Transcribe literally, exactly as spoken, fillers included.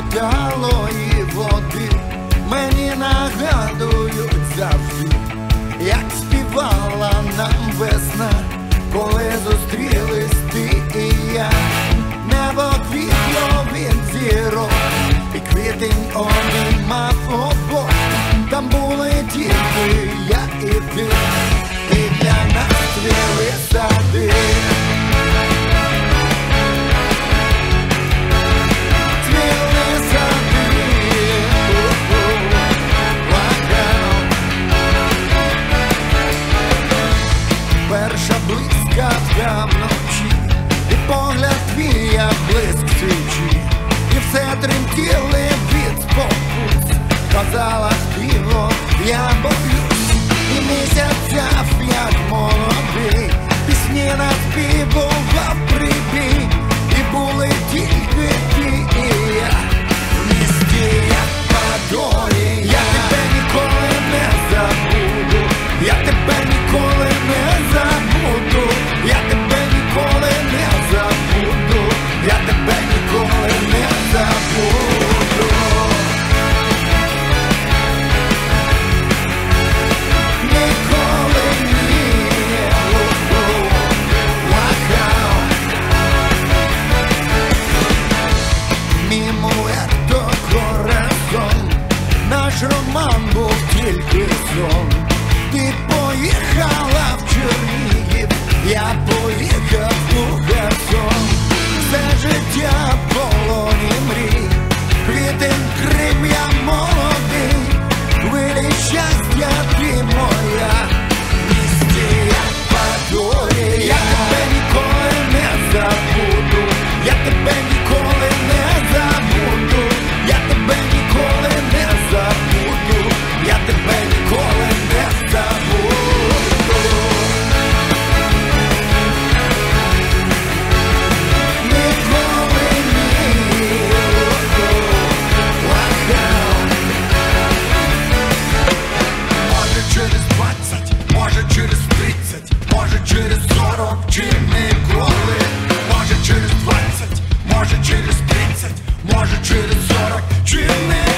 талої води мені нагадують завжди, як співала нам весна, коли зустрілись ти і я. Небо квітло від зірок, і квітень обіймав обох. Там були тільки я і ти, і для нас цвіли сади. Перша блискавка вночі, і погляд твій, як блиск свічі, і все тремтіли від спокус. Казала співо, я боюсь, і місяця, як молодий, пісні наспівував прибій, і були тільки ти і я. В місті, як Подолі, я тебе ніколи не забуду, я тебе ніколи не забуду, я тебе ніколи не забуду, я тебе ніколи не забуду. Ніколи ні. Вау. Мій муерто корасон, наш роман був тільки сон. Ти поїхала в Чернігів, я поїхав у Херсон. Все життя в полоні мрій, квітень Крим, я молодий, хвилі щастя ти моя. В місті, як Подолі, я тебе ніколи не забуду, я тебе ніколи не забуду, я тебе ніколи не забуду, я тебе ніколи не забуду. Ніколи ні. Може через двадцять, може через тридцять, може через сорок, чи ніколи. Може через двадцять, може через тридцять, може через сорок, чи не